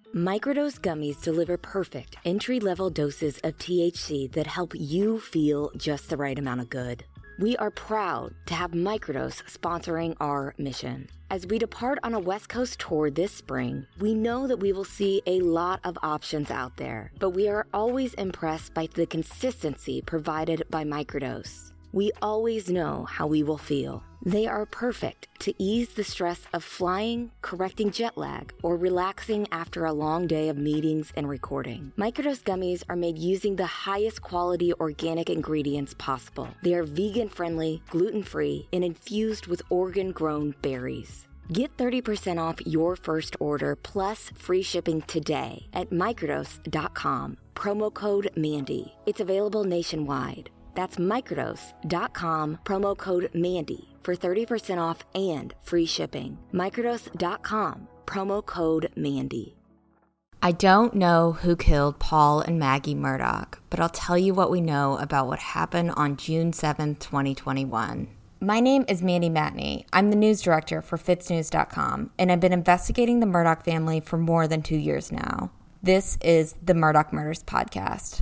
Microdose gummies deliver perfect entry-level doses of THC that help you feel just the right amount of good. We are proud to have Microdose sponsoring our mission. As we depart on a West Coast tour this spring, we know that we will see a lot of options out there, but we are always impressed by the consistency provided by Microdose. We always know how we will feel. They are perfect to ease the stress of flying, correcting jet lag, or relaxing after a long day of meetings and recording. Microdose gummies are made using the highest quality organic ingredients possible. They are vegan-friendly, gluten-free, and infused with Oregon-grown berries. Get 30% off your first order plus free shipping today at microdose.com. Promo code Mandy. It's available nationwide. That's microdose.com, promo code Mandy for 30% off and free shipping. Microdose.com, promo code Mandy. I don't know who killed Paul and Maggie Murdaugh, but I'll tell you what we know about what happened on June 7th, 2021. My name is Mandy Matney. I'm the news director for FitzNews.com, and I've been investigating the Murdaugh family for more than 2 years now. This is the Murdaugh Murders Podcast.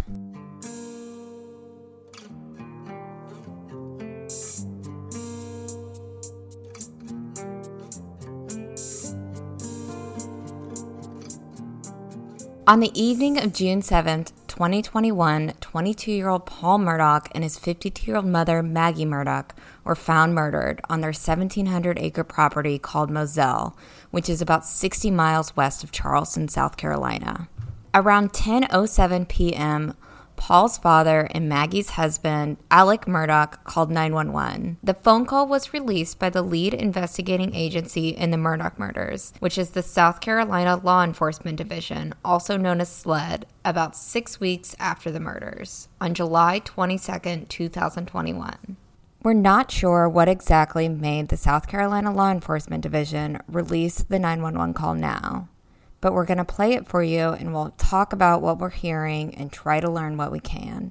On the evening of June 7th, 2021, 22-year-old Paul Murdaugh and his 52-year-old mother, Maggie Murdaugh, were found murdered on their 1,700-acre property called Moselle, which is about 60 miles west of Charleston, South Carolina. Around 10:07 p.m., Paul's father and Maggie's husband, Alec Murdaugh, called 911. The phone call was released by the lead investigating agency in the Murdaugh murders, which is the South Carolina Law Enforcement Division, also known as SLED, about 6 weeks after the murders, on July 22, 2021. We're not sure what exactly made the South Carolina Law Enforcement Division release the 911 call now. But we're going to play it for you, and we'll talk about what we're hearing and try to learn what we can.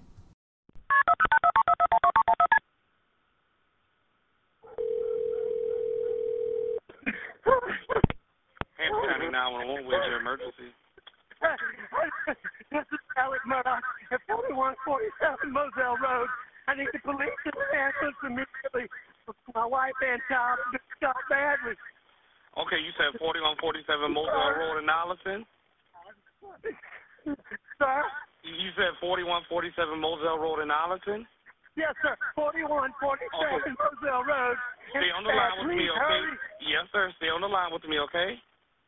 Hampton County 911, where's your emergency? This is Alec Murdaugh at 4147 Moselle Road. I need the police and the ambulance immediately. My wife and child just shot badly. Okay, you said 4147 Moselle Road in Arlington? Sir? You said 4147 Moselle Road in Arlington? Yes, sir. 4147 Okay. Moselle Road. Stay on the line with me, okay? Hurry. Yes, sir. Stay on the line with me, okay?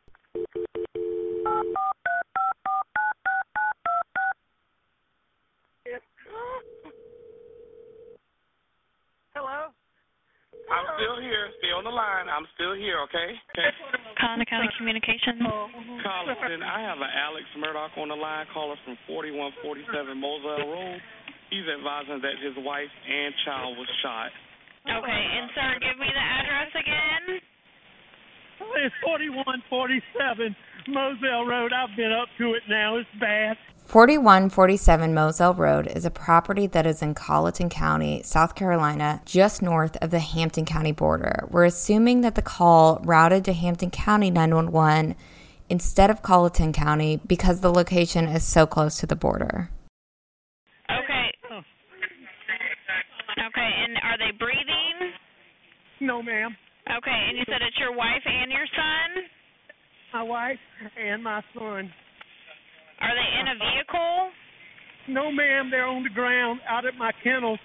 Hello? I'm still here. Stay on the line. I'm still here, okay? Collier County Communications. Carlton, I have an Alex Murdaugh on the line, caller from 4147 Moselle Road. He's advising that his wife and child was shot. Okay, and sir, give me the address again. It's 4147 Moselle Road. I've been up to it now. It's bad. 4147 Moselle Road is a property that is in Colleton County, South Carolina, just north of the Hampton County border. We're assuming that the call routed to Hampton County 911 instead of Colleton County because the location is so close to the border. Okay. Okay, and are they breathing? No, ma'am. Okay, and you said it's your wife and your son? My wife and my son. Are they in a vehicle? No, ma'am. They're on the ground out at my kennel.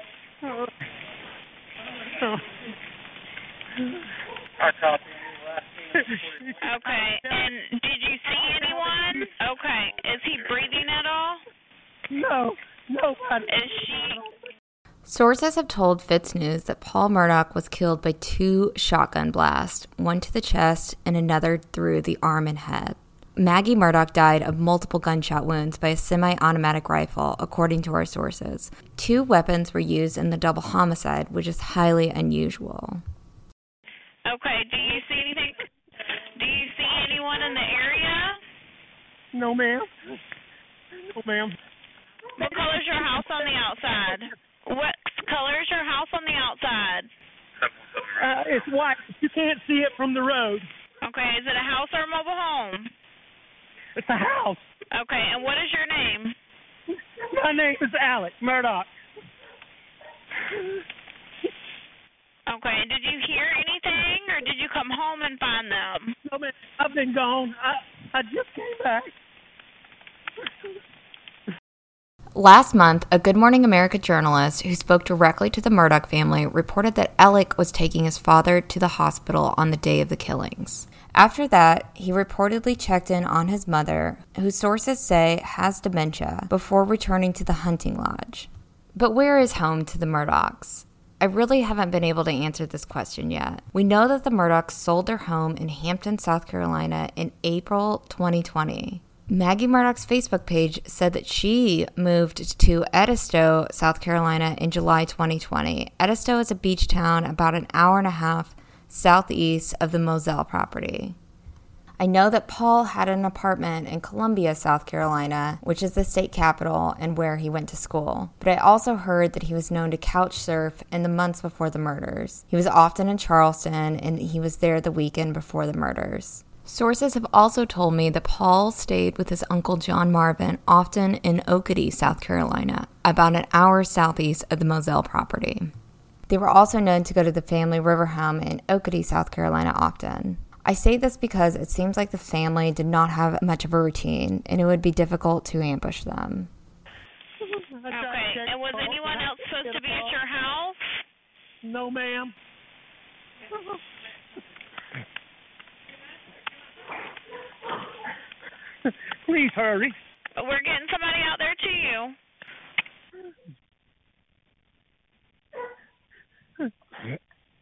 Okay, and did you see anyone? Okay, is he breathing at all? No, nobody. Is she? Sources have told FitzNews that Paul Murdaugh was killed by 2 shotgun blasts, one to the chest and another through the arm and head. Maggie Murdaugh died of multiple gunshot wounds by a semi-automatic rifle, according to our sources. 2 weapons were used in the double homicide, which is highly unusual. Okay, do you see anything? Do you see anyone in the area? No, ma'am. No, ma'am. What color is your house on the outside? What color is your house on the outside? It's white. You can't see it from the road. Okay, is it a house or a mobile home? It's a house. Okay, and what is your name? My name is Alec Murdoch. Okay, and did you hear anything, or did you come home and find them? No, man, I've been gone. I just came back. Last month, a Good Morning America journalist who spoke directly to the Murdaugh family reported that Alec was taking his father to the hospital on the day of the killings. After that, he reportedly checked in on his mother, who sources say has dementia, before returning to the hunting lodge. But where is home to the Murdaughs? I really haven't been able to answer this question yet. We know that the Murdaughs sold their home in Hampton, South Carolina in April 2020. Maggie Murdaugh's Facebook page said that she moved to Edisto, South Carolina in July 2020. Edisto is a beach town about an hour and a half southeast of the Moselle property. I know that Paul had an apartment in Columbia, South Carolina, which is the state capital and where he went to school. But I also heard that he was known to couch surf in the months before the murders. He was often in Charleston, and he was there the weekend before the murders. Sources have also told me that Paul stayed with his uncle John Marvin, often in Oakady, South Carolina, about an hour southeast of the Moselle property. They were also known to go to the family river home in Oakady, South Carolina often. I say this because it seems like the family did not have much of a routine, and it would be difficult to ambush them. Okay, and was anyone else supposed to be at your house? No, ma'am. Please hurry. We're getting somebody out there to you.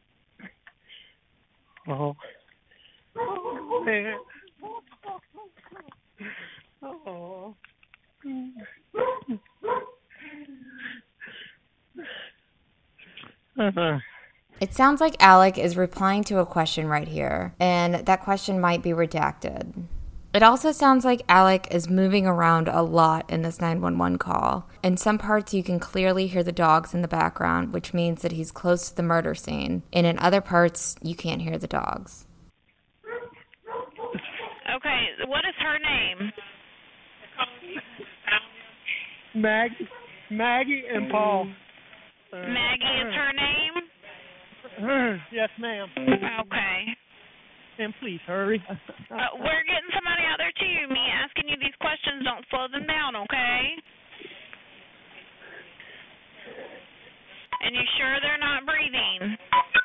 Oh, man. Oh. It sounds like Alec is replying to a question right here, and that question might be redacted. It also sounds like Alec is moving around a lot in this 911 call. In some parts, you can clearly hear the dogs in the background, which means that he's close to the murder scene. And in other parts, you can't hear the dogs. Okay, what is her name? Maggie and Paul. Maggie is her name? Yes, ma'am. Okay. And please hurry. We're getting somebody out there to you. Me asking you these questions don't slow them down, okay? And you sure they're not breathing?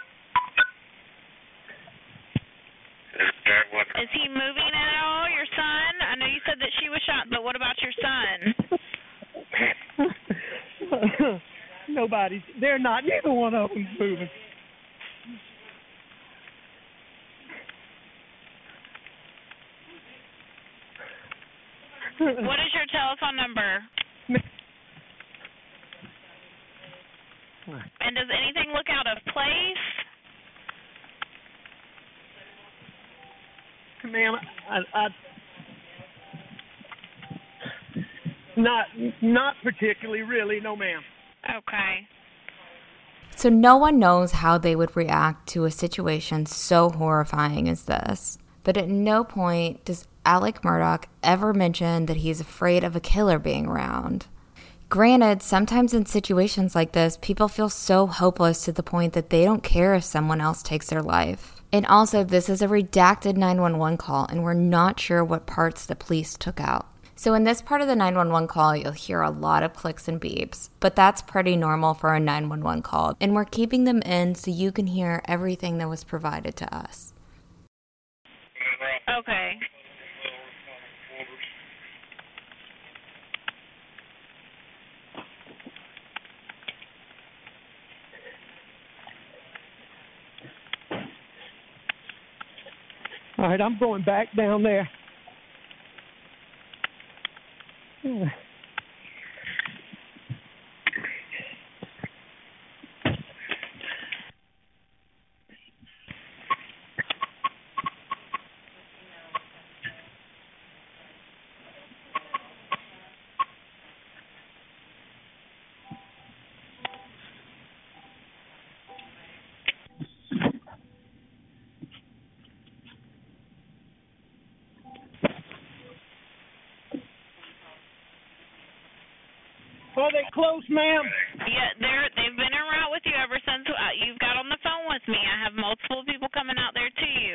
Is he moving at all, your son? I know you said that she was shot, but what about your son? Nobody's. They're not. Neither one of them's moving. What is your telephone number? And does anything look out of place? Ma'am, not particularly, really, no, ma'am. Okay. So no one knows how they would react to a situation so horrifying as this. But at no point does Alec Murdaugh ever mention that he's afraid of a killer being around. Granted, sometimes in situations like this, people feel so hopeless to the point that they don't care if someone else takes their life. And also, this is a redacted 911 call, and we're not sure what parts the police took out. So in this part of the 911 call, you'll hear a lot of clicks and beeps, but that's pretty normal for a 911 call, and we're keeping them in so you can hear everything that was provided to us. Okay. All right, I'm going back down there. Are they close, ma'am? Yeah, they've been en route with you ever since you've got on the phone with me. I have multiple people coming out there to you.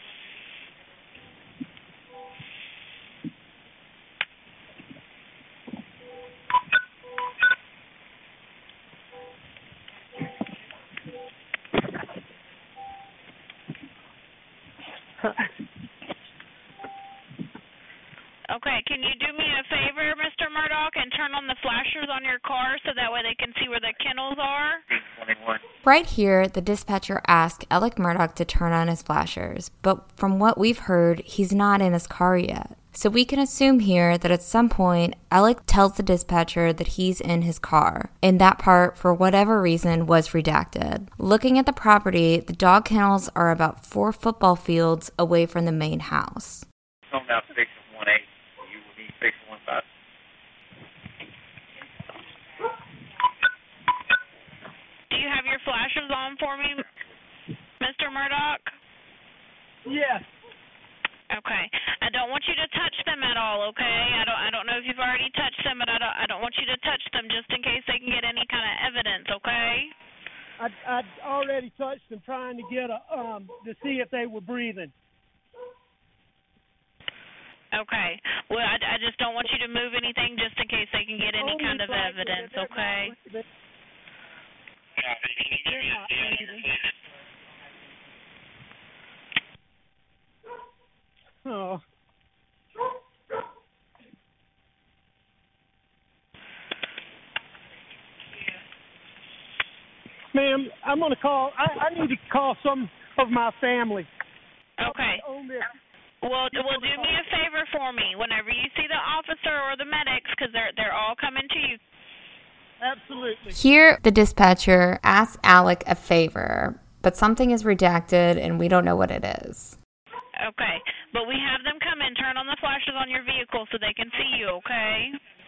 Okay, can you do me a favor, Mr. Murdoch, and turn on the flashers on your car so that way they can see where the kennels are? Right here, the dispatcher asked Alec Murdoch to turn on his flashers, but from what we've heard, he's not in his car yet. So we can assume here that at some point, Alec tells the dispatcher that he's in his car, and that part, for whatever reason, was redacted. Looking at the property, the dog kennels are about 4 football fields away from the main house. Do you have your flashers on for me, Mr. Murdoch? Yes. Okay. I don't want you to touch them at all, okay? I don't know if you've already touched them, but I don't want you to touch them just in case they can get any kind of evidence, okay? I'd already touched them trying to get to see if they were breathing. Okay. Well, I just don't want you to move anything just in case they can get any kind of evidence, okay? Oh. Ma'am, I'm going to call. I need to call some of my family. Okay. Well, do me a favor for me. Whenever you see the officer or the medics, because they're all coming to you. Absolutely. Here, the dispatcher asks Alec a favor, but something is redacted and we don't know what it is. Okay, but we have them come in, turn on the flashes on your vehicle so they can see you, okay?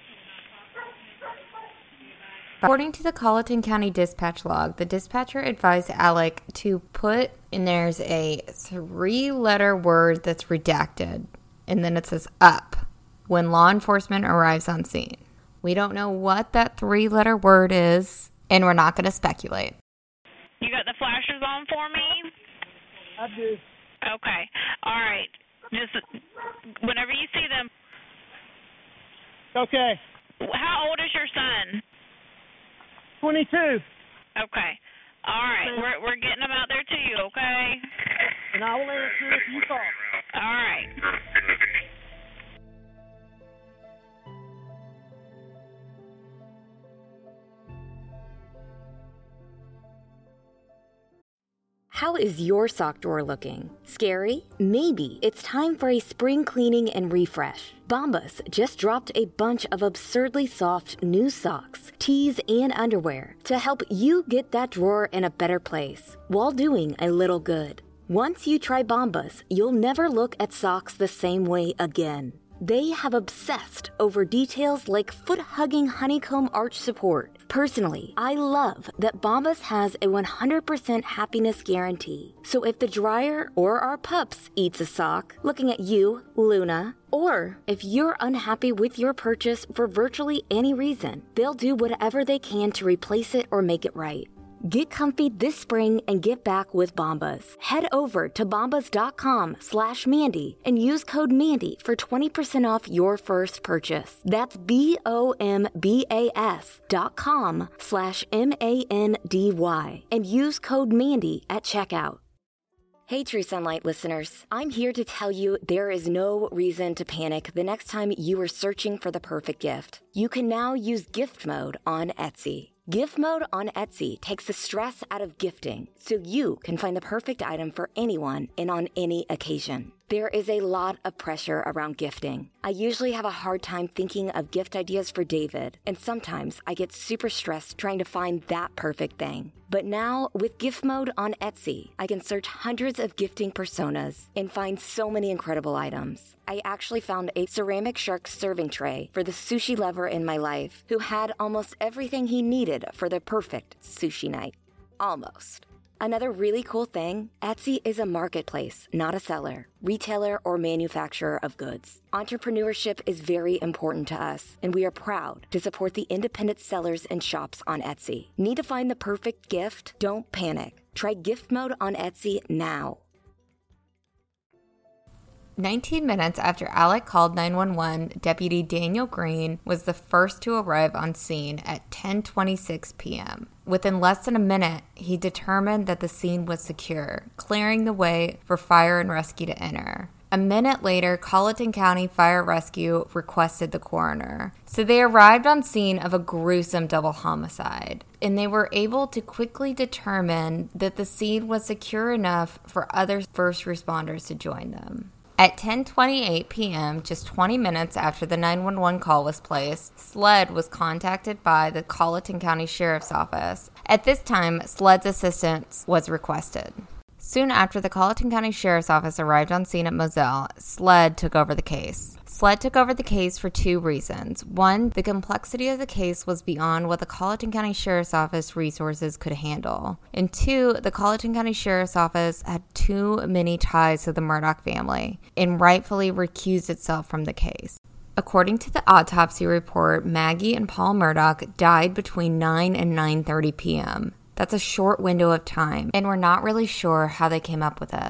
According to the Colleton County dispatch log, the dispatcher advised Alec to put, and there's a 3-letter word that's redacted, and then it says up, when law enforcement arrives on scene. We don't know what that 3-letter word is, and we're not going to speculate. You got the flashers on for me? I do. Okay. All right. Just whenever you see them. Okay. How old is your son? 22. Okay. All right. We're getting them out there to you, okay? And I will answer if you call. All right. How is your sock drawer looking? Scary? Maybe it's time for a spring cleaning and refresh. Bombas just dropped a bunch of absurdly soft new socks, tees, and underwear to help you get that drawer in a better place while doing a little good. Once you try Bombas, you'll never look at socks the same way again. They have obsessed over details like foot-hugging honeycomb arch support. Personally, I love that Bombas has a 100% happiness guarantee. So if the dryer or our pups eats a sock, looking at you, Luna, or if you're unhappy with your purchase for virtually any reason, they'll do whatever they can to replace it or make it right. Get comfy this spring and get back with Bombas. Head over to bombas.com/Mandy and use code Mandy for 20% off your first purchase. That's BOMBAS.com/MANDY and use code Mandy at checkout. Hey, True Sunlight listeners. I'm here to tell you there is no reason to panic the next time you are searching for the perfect gift. You can now use gift mode on Etsy. Gift mode on Etsy takes the stress out of gifting so you can find the perfect item for anyone and on any occasion. There is a lot of pressure around gifting. I usually have a hard time thinking of gift ideas for David, and sometimes I get super stressed trying to find that perfect thing. But now, with gift mode on Etsy, I can search hundreds of gifting personas and find so many incredible items. I actually found a ceramic shark serving tray for the sushi lover in my life who had almost everything he needed for the perfect sushi night. Almost. Another really cool thing, Etsy is a marketplace, not a seller, retailer, or manufacturer of goods. Entrepreneurship is very important to us, and we are proud to support the independent sellers and shops on Etsy. Need to find the perfect gift? Don't panic. Try gift mode on Etsy now. 19 minutes after Alec called 911, Deputy Daniel Green was the first to arrive on scene at 10:26 p.m. Within less than a minute, he determined that the scene was secure, clearing the way for fire and rescue to enter. A minute later, Colleton County Fire Rescue requested the coroner. So they arrived on scene of a gruesome double homicide, and they were able to quickly determine that the scene was secure enough for other first responders to join them. At 10:28 p.m., just 20 minutes after the 911 call was placed, SLED was contacted by the Colleton County Sheriff's Office. At this time, SLED's assistance was requested. Soon after the Colleton County Sheriff's Office arrived on scene at Moselle, SLED took over the case. SLED took over the case for two reasons. One, the complexity of the case was beyond what the Colleton County Sheriff's Office resources could handle. And two, the Colleton County Sheriff's Office had too many ties to the Murdaugh family and rightfully recused itself from the case. According to the autopsy report, Maggie and Paul Murdaugh died between 9 and 9:30 p.m. That's a short window of time, and we're not really sure how they came up with it.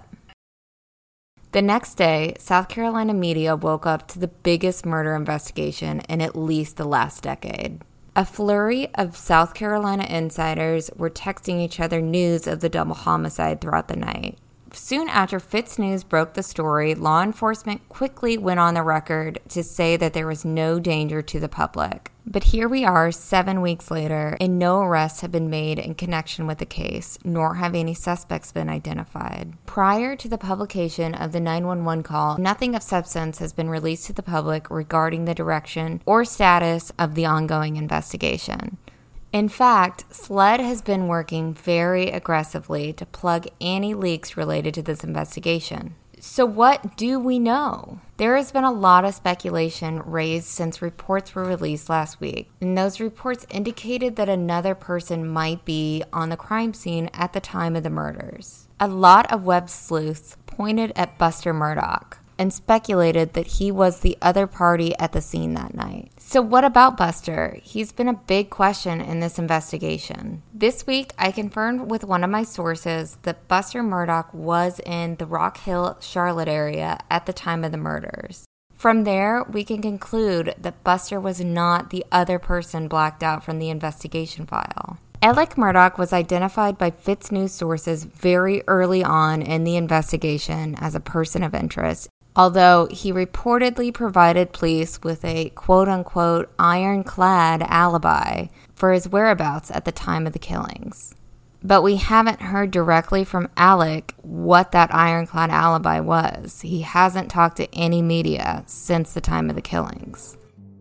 The next day, South Carolina media woke up to the biggest murder investigation in at least the last decade. A flurry of South Carolina insiders were texting each other news of the double homicide throughout the night. Soon after Fitz News broke the story, law enforcement quickly went on the record to say that there was no danger to the public. But here we are 7 weeks later, and no arrests have been made in connection with the case, nor have any suspects been identified. Prior to the publication of the 911 call, nothing of substance has been released to the public regarding the direction or status of the ongoing investigation. In fact, SLED has been working very aggressively to plug any leaks related to this investigation. So what do we know? There has been a lot of speculation raised since reports were released last week, and those reports indicated that another person might be on the crime scene at the time of the murders. A lot of web sleuths pointed at Buster Murdaugh and speculated that he was the other party at the scene that night. So what about Buster? He's been a big question in this investigation. This week, I confirmed with one of my sources that Buster Murdaugh was in the Rock Hill, Charlotte area at the time of the murders. From there, we can conclude that Buster was not the other person blacked out from the investigation file. Alec Murdaugh was identified by Fitz News sources very early on in the investigation as a person of interest, although he reportedly provided police with a quote-unquote ironclad alibi for his whereabouts at the time of the killings. But we haven't heard directly from Alec what that ironclad alibi was. He hasn't talked to any media since the time of the killings.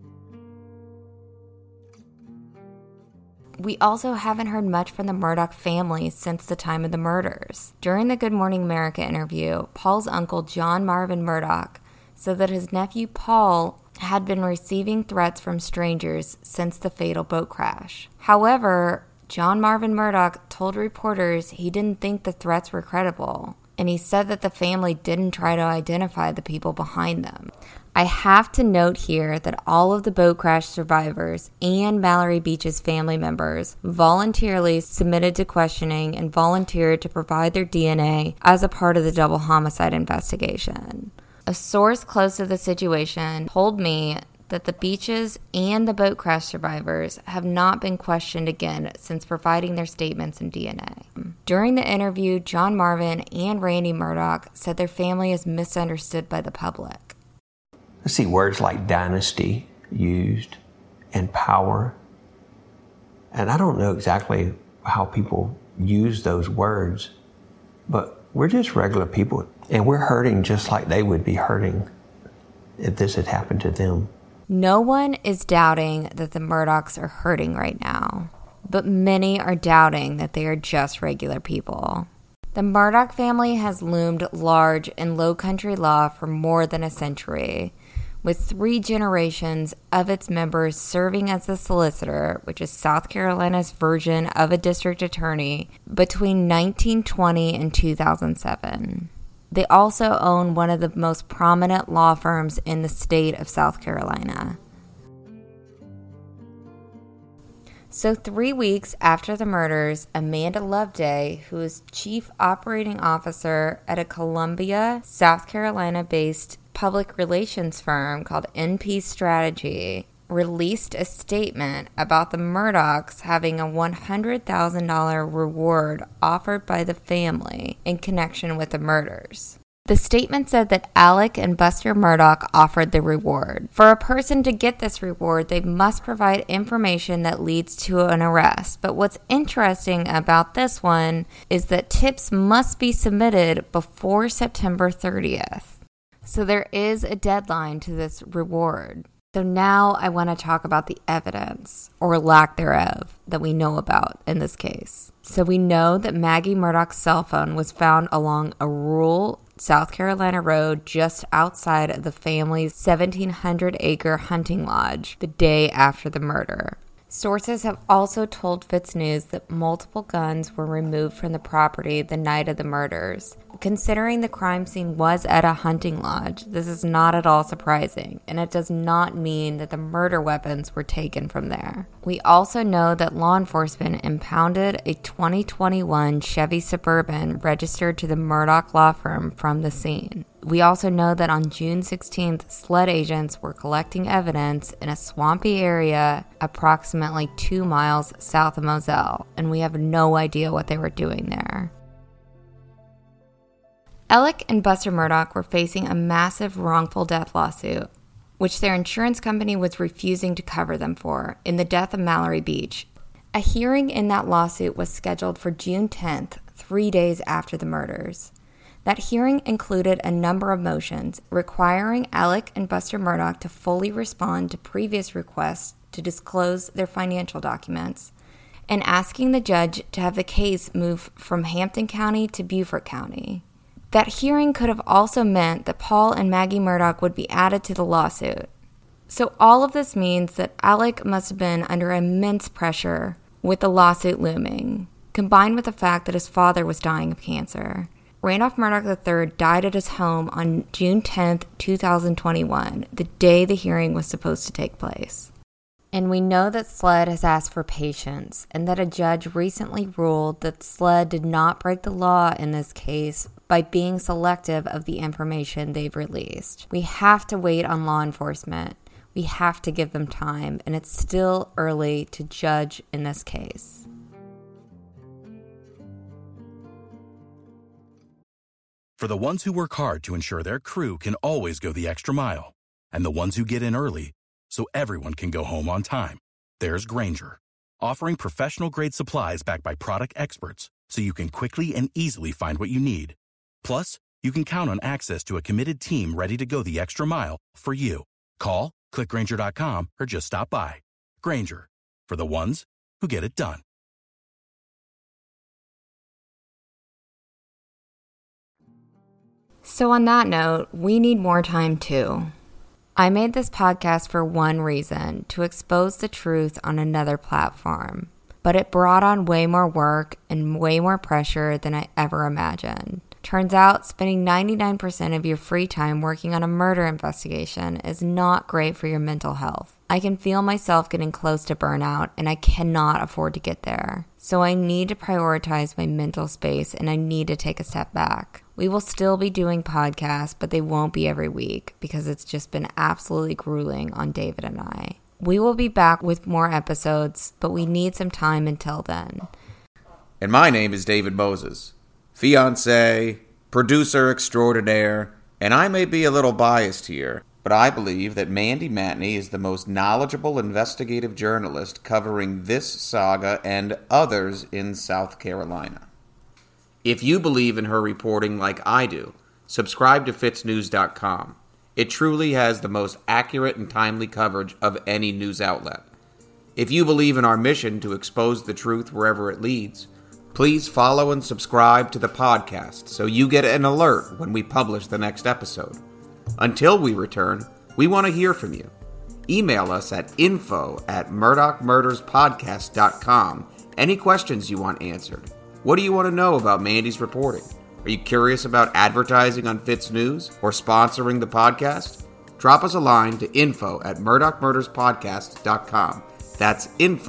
We also haven't heard much from the Murdaugh family since the time of the murders. During the Good Morning America interview, Paul's uncle, John Marvin Murdaugh, said that his nephew Paul had been receiving threats from strangers since the fatal boat crash. However, John Marvin Murdaugh told reporters he didn't think the threats were credible, and he said that the family didn't try to identify the people behind them. I have to note here that all of the boat crash survivors and Mallory Beach's family members voluntarily submitted to questioning and volunteered to provide their DNA as a part of the double homicide investigation. A source close to the situation told me that the Beaches and the boat crash survivors have not been questioned again since providing their statements and DNA. During the interview, John Marvin and Randy Murdaugh said their family is misunderstood by the public. I see words like dynasty used and power. And I don't know exactly how people use those words, but we're just regular people. And we're hurting just like they would be hurting if this had happened to them. No one is doubting that the Murdaughs are hurting right now, but many are doubting that they are just regular people. The Murdaugh family has loomed large in Low Country law for more than a century. with 3 generations of its members serving as the solicitor, which is South Carolina's version of a district attorney, between 1920 and 2007. They also own one of the most prominent law firms in the state of South Carolina. So 3 weeks after the murders, Amanda Loveday, who is chief operating officer at a Columbia, South Carolina-based public relations firm called NP Strategy, released a statement about the Murdaughs having a $100,000 reward offered by the family in connection with the murders. The statement said that Alec and Buster Murdaugh offered the reward. For a person to get this reward, they must provide information that leads to an arrest. But what's interesting about this one is that tips must be submitted before September 30th. So there is a deadline to this reward. So now I want to talk about the evidence, or lack thereof, that we know about in this case. So we know that Maggie Murdaugh's cell phone was found along a rural South Carolina road just outside of the family's 1,700-acre hunting lodge the day after the murder. Sources have also told FITSNews that multiple guns were removed from the property the night of the murders. Considering the crime scene was at a hunting lodge, this is not at all surprising, and it does not mean that the murder weapons were taken from there. We also know that law enforcement impounded a 2021 Chevy Suburban registered to the Murdaugh law firm from the scene. We also know that on June 16th, SLED agents were collecting evidence in a swampy area approximately 2 miles south of Moselle, and we have no idea what they were doing there. Alec and Buster Murdaugh were facing a massive wrongful death lawsuit, which their insurance company was refusing to cover them for, in the death of Mallory Beach. A hearing in that lawsuit was scheduled for June 10th, 3 days after the murders. That hearing included a number of motions requiring Alec and Buster Murdaugh to fully respond to previous requests to disclose their financial documents, and asking the judge to have the case move from Hampton County to Beaufort County. That hearing could have also meant that Paul and Maggie Murdaugh would be added to the lawsuit. So all of this means that Alec must have been under immense pressure with the lawsuit looming, combined with the fact that his father was dying of cancer. Randolph Murdaugh III died at his home on June 10, 2021, the day the hearing was supposed to take place. And we know that SLED has asked for patience, and that a judge recently ruled that SLED did not break the law in this case by being selective of the information they've released. We have to wait on law enforcement. We have to give them time, and it's still early to judge in this case. For the ones who work hard to ensure their crew can always go the extra mile, and the ones who get in early so everyone can go home on time, there's Grainger, offering professional-grade supplies backed by product experts so you can quickly and easily find what you need. Plus, you can count on access to a committed team ready to go the extra mile for you. Call, click Grainger.com, or just stop by. Grainger, for the ones who get it done. So on that note, we need more time too. I made this podcast for one reason, to expose the truth on another platform. But it brought on way more work and way more pressure than I ever imagined. Turns out spending 99% of your free time working on a murder investigation is not great for your mental health. I can feel myself getting close to burnout, and I cannot afford to get there. So I need to prioritize my mental space, and I need to take a step back. We will still be doing podcasts, but they won't be every week because it's just been absolutely grueling on David and I. We will be back with more episodes, but we need some time until then. And my name is David Moses, fiancé, producer extraordinaire, and I may be a little biased here, but I believe that Mandy Matney is the most knowledgeable investigative journalist covering this saga and others in South Carolina. If you believe in her reporting like I do, subscribe to FITSnews.com. It truly has the most accurate and timely coverage of any news outlet. If you believe in our mission to expose the truth wherever it leads, please follow and subscribe to the podcast so you get an alert when we publish the next episode. Until we return, We want to hear from you. Email us at info@murdochmurderspodcast.com. Any questions you want answered. What do you want to know about Mandy's reporting? Are you curious about advertising on Fitz News or sponsoring the podcast? Drop us a line to info@murdochmurderspodcast.com. That's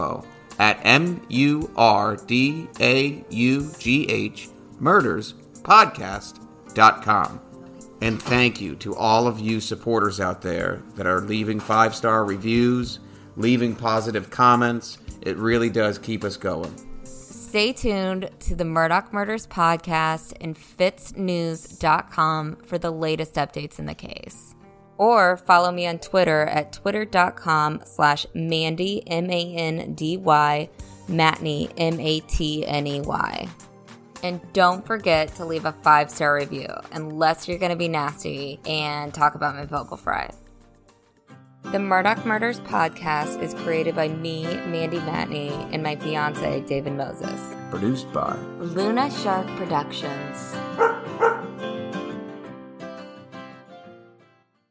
info@MURDAUGH murderspodcast.com. And thank you to all of you supporters out there that are leaving 5-star reviews, leaving positive comments. It really does keep us going. Stay tuned to the Murdoch Murders podcast and fitznews.com for the latest updates in the case. Or follow me on Twitter at twitter.com/Mandy, MANDY, Matney, MATNEY. And don't forget to leave a 5-star review, unless you're going to be nasty and talk about my vocal fry. The Murdoch Murders podcast is created by me, Mandy Matney, and my fiance, David Moses. Produced by Luna Shark Productions.